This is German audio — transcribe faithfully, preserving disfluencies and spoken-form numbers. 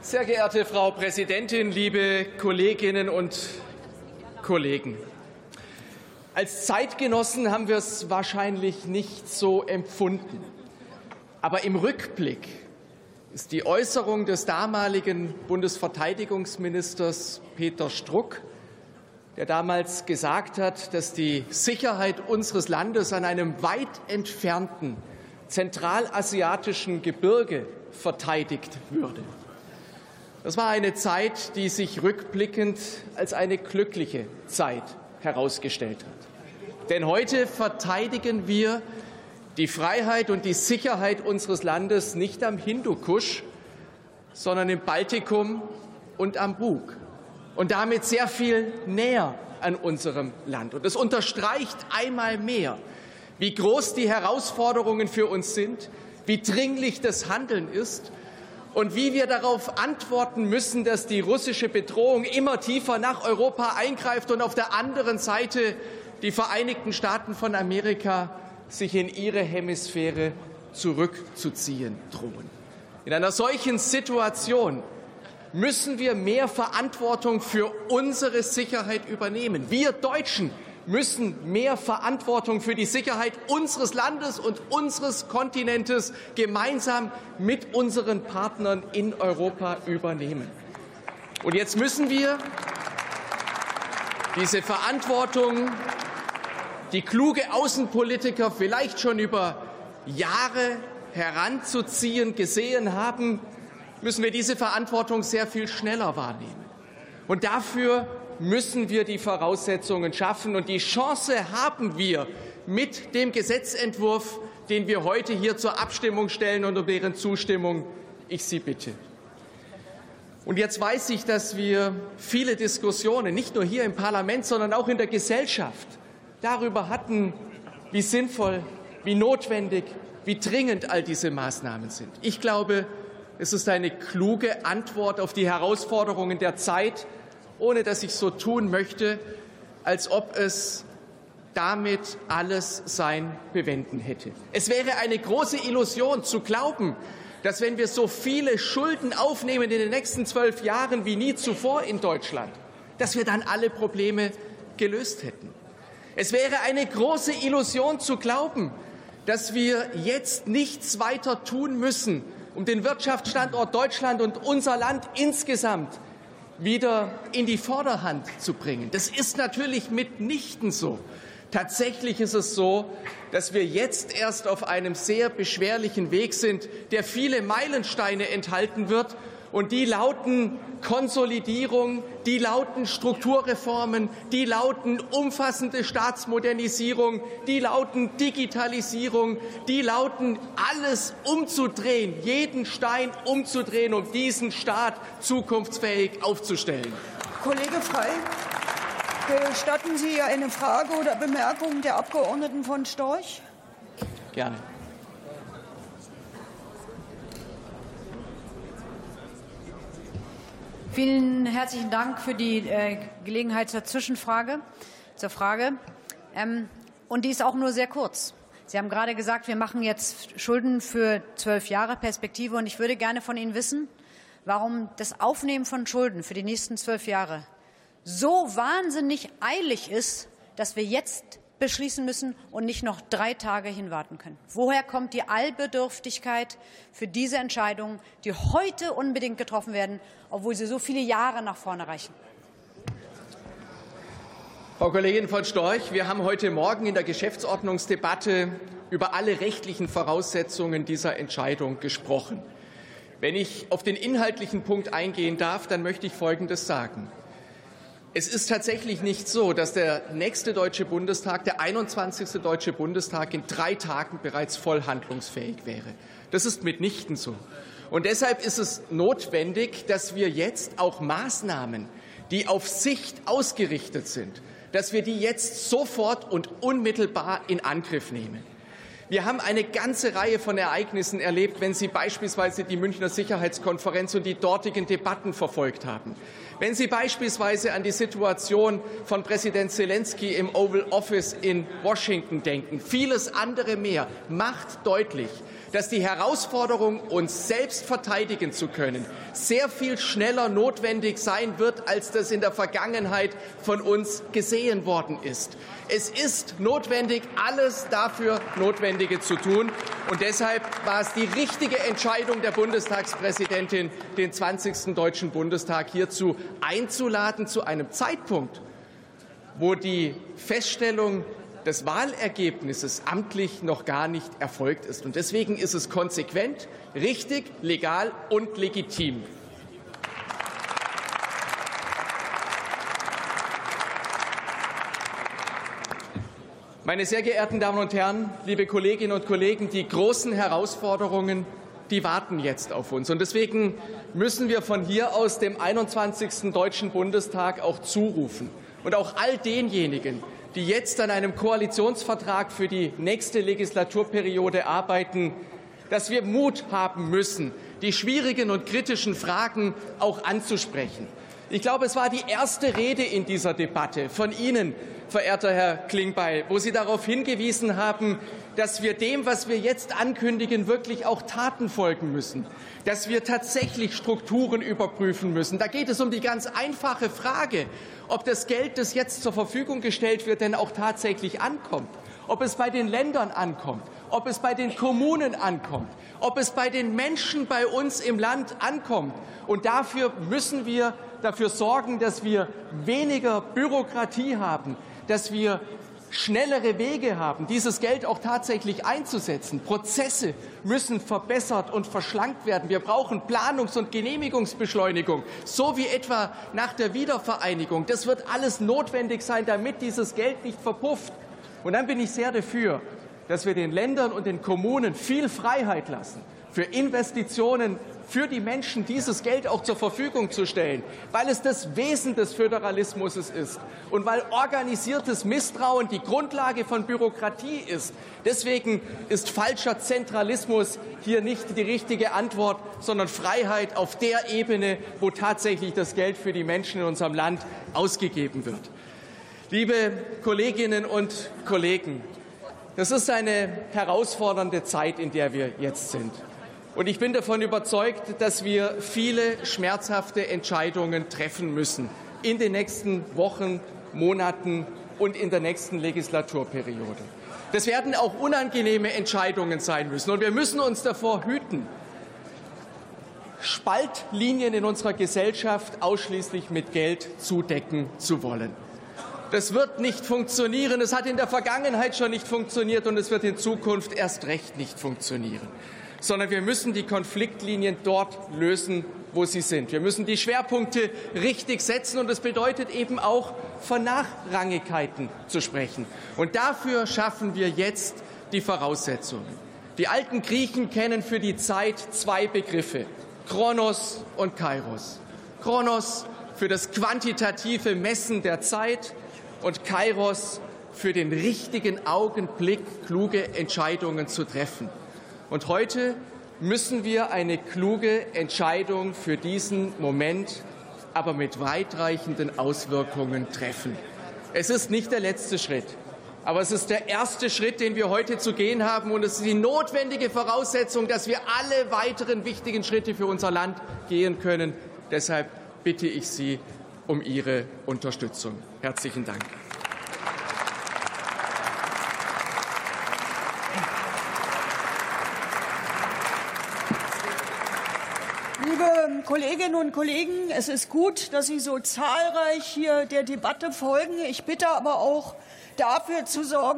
Sehr geehrte Frau Präsidentin, liebe Kolleginnen und Kollegen! Als Zeitgenossen haben wir es wahrscheinlich nicht so empfunden. Aber im Rückblick ist die Äußerung des damaligen Bundesverteidigungsministers Peter Struck, der damals gesagt hat, dass die Sicherheit unseres Landes an einem weit entfernten zentralasiatischen Gebirge verteidigt würde. Das war eine Zeit, die sich rückblickend als eine glückliche Zeit herausgestellt hat. Denn heute verteidigen wir die Freiheit und die Sicherheit unseres Landes nicht am Hindukusch, sondern im Baltikum und am Bug und damit sehr viel näher an unserem Land. Und es unterstreicht einmal mehr, wie groß die Herausforderungen für uns sind, wie dringlich das Handeln ist und wie wir darauf antworten müssen, dass die russische Bedrohung immer tiefer nach Europa eingreift und auf der anderen Seite die Vereinigten Staaten von Amerika sich in ihre Hemisphäre zurückzuziehen drohen. In einer solchen Situation müssen wir mehr Verantwortung für unsere Sicherheit übernehmen. Wir Deutschen müssen mehr Verantwortung für die Sicherheit unseres Landes und unseres Kontinentes gemeinsam mit unseren Partnern in Europa übernehmen. Und jetzt müssen wir diese Verantwortung, die kluge Außenpolitiker vielleicht schon über Jahre heranzuziehen gesehen haben, müssen wir diese Verantwortung sehr viel schneller wahrnehmen. Und dafür müssen wir die Voraussetzungen schaffen. Und die Chance haben wir mit dem Gesetzentwurf, den wir heute hier zur Abstimmung stellen und um deren Zustimmung ich Sie bitte. Und jetzt weiß ich, dass wir viele Diskussionen, nicht nur hier im Parlament, sondern auch in der Gesellschaft, darüber hatten, wie sinnvoll, wie notwendig, wie dringend all diese Maßnahmen sind. Ich glaube, es ist eine kluge Antwort auf die Herausforderungen der Zeit, ohne dass ich so tun möchte, als ob es damit alles sein Bewenden hätte. Es wäre eine große Illusion zu glauben, dass wenn wir so viele Schulden aufnehmen in den nächsten zwölf Jahren wie nie zuvor in Deutschland, dass wir dann alle Probleme gelöst hätten. Es wäre eine große Illusion zu glauben, dass wir jetzt nichts weiter tun müssen, um den Wirtschaftsstandort Deutschland und unser Land insgesamt wieder in die Vorderhand zu bringen. Das ist natürlich mitnichten so. Tatsächlich ist es so, dass wir jetzt erst auf einem sehr beschwerlichen Weg sind, der viele Meilensteine enthalten wird. Und die lauten Konsolidierung, die lauten Strukturreformen, die lauten umfassende Staatsmodernisierung, die lauten Digitalisierung, die lauten alles umzudrehen, jeden Stein umzudrehen, um diesen Staat zukunftsfähig aufzustellen. Kollege Frey, gestatten Sie eine Frage oder Bemerkung der Abgeordneten von Storch? Gerne. Vielen herzlichen Dank für die äh, Gelegenheit zur Zwischenfrage, zur Frage. Ähm, und die ist auch nur sehr kurz. Sie haben gerade gesagt, wir machen jetzt Schulden für zwölf Jahre Perspektive. Und ich würde gerne von Ihnen wissen, warum das Aufnehmen von Schulden für die nächsten zwölf Jahre so wahnsinnig eilig ist, dass wir jetzt beschließen müssen und nicht noch drei Tage hinwarten können. Woher kommt die Eilbedürftigkeit für diese Entscheidungen, die heute unbedingt getroffen werden, obwohl sie so viele Jahre nach vorne reichen? Frau Kollegin von Storch, wir haben heute Morgen in der Geschäftsordnungsdebatte über alle rechtlichen Voraussetzungen dieser Entscheidung gesprochen. Wenn ich auf den inhaltlichen Punkt eingehen darf, dann möchte ich Folgendes sagen. Es ist tatsächlich nicht so, dass der nächste Deutsche Bundestag, der einundzwanzigste Deutsche Bundestag, in drei Tagen bereits voll handlungsfähig wäre. Das ist mitnichten so. Und deshalb ist es notwendig, dass wir jetzt auch Maßnahmen, die auf Sicht ausgerichtet sind, dass wir die jetzt sofort und unmittelbar in Angriff nehmen. Wir haben eine ganze Reihe von Ereignissen erlebt, wenn Sie beispielsweise die Münchner Sicherheitskonferenz und die dortigen Debatten verfolgt haben. Wenn Sie beispielsweise an die Situation von Präsident Zelensky im Oval Office in Washington denken, vieles andere mehr, macht deutlich, dass die Herausforderung, uns selbst verteidigen zu können, sehr viel schneller notwendig sein wird, als das in der Vergangenheit von uns gesehen worden ist. Es ist notwendig, alles dafür Notwendige zu tun. Und deshalb war es die richtige Entscheidung der Bundestagspräsidentin, den zwanzigsten Deutschen Bundestag hierzu einzuladen, zu einem Zeitpunkt, wo die Feststellung des Wahlergebnisses amtlich noch gar nicht erfolgt ist. Und deswegen ist es konsequent, richtig, legal und legitim. Meine sehr geehrten Damen und Herren, liebe Kolleginnen und Kollegen, die großen Herausforderungen, die warten jetzt auf uns. Und deswegen müssen wir von hier aus dem einundzwanzigsten Deutschen Bundestag auch zurufen und auch all denjenigen, die jetzt an einem Koalitionsvertrag für die nächste Legislaturperiode arbeiten, dass wir Mut haben müssen, die schwierigen und kritischen Fragen auch anzusprechen. Ich glaube, es war die erste Rede in dieser Debatte von Ihnen, verehrter Herr Klingbeil, wo Sie darauf hingewiesen haben, dass wir dem, was wir jetzt ankündigen, wirklich auch Taten folgen müssen, dass wir tatsächlich Strukturen überprüfen müssen. Da geht es um die ganz einfache Frage, ob das Geld, das jetzt zur Verfügung gestellt wird, denn auch tatsächlich ankommt, ob es bei den Ländern ankommt, ob es bei den Kommunen ankommt, ob es bei den Menschen bei uns im Land ankommt. Und dafür müssen wir dafür sorgen, dass wir weniger Bürokratie haben, dass wir schnellere Wege haben, dieses Geld auch tatsächlich einzusetzen. Prozesse müssen verbessert und verschlankt werden. Wir brauchen Planungs- und Genehmigungsbeschleunigung, so wie etwa nach der Wiedervereinigung. Das wird alles notwendig sein, damit dieses Geld nicht verpufft. Und dann bin ich sehr dafür, dass wir den Ländern und den Kommunen viel Freiheit lassen, für Investitionen für die Menschen dieses Geld auch zur Verfügung zu stellen, weil es das Wesen des Föderalismus ist und weil organisiertes Misstrauen die Grundlage von Bürokratie ist. Deswegen ist falscher Zentralismus hier nicht die richtige Antwort, sondern Freiheit auf der Ebene, wo tatsächlich das Geld für die Menschen in unserem Land ausgegeben wird. Liebe Kolleginnen und Kollegen, das ist eine herausfordernde Zeit, in der wir jetzt sind. Und ich bin davon überzeugt, dass wir viele schmerzhafte Entscheidungen treffen müssen in den nächsten Wochen, Monaten und in der nächsten Legislaturperiode. Das werden auch unangenehme Entscheidungen sein müssen. Und wir müssen uns davor hüten, Spaltlinien in unserer Gesellschaft ausschließlich mit Geld zudecken zu wollen. Das wird nicht funktionieren. Es hat in der Vergangenheit schon nicht funktioniert und es wird in Zukunft erst recht nicht funktionieren. Sondern wir müssen die Konfliktlinien dort lösen, wo sie sind. Wir müssen die Schwerpunkte richtig setzen, und das bedeutet eben auch, von Nachrangigkeiten zu sprechen. Und dafür schaffen wir jetzt die Voraussetzungen. Die alten Griechen kennen für die Zeit zwei Begriffe, Chronos und Kairos. Chronos für das quantitative Messen der Zeit und Kairos für den richtigen Augenblick, kluge Entscheidungen zu treffen. Und heute müssen wir eine kluge Entscheidung für diesen Moment, aber mit weitreichenden Auswirkungen treffen. Es ist nicht der letzte Schritt, aber es ist der erste Schritt, den wir heute zu gehen haben. Und es ist die notwendige Voraussetzung, dass wir alle weiteren wichtigen Schritte für unser Land gehen können. Deshalb bitte ich Sie um Ihre Unterstützung. Herzlichen Dank. Liebe Kolleginnen und Kollegen, es ist gut, dass Sie so zahlreich hier der Debatte folgen. Ich bitte aber auch dafür zu sorgen,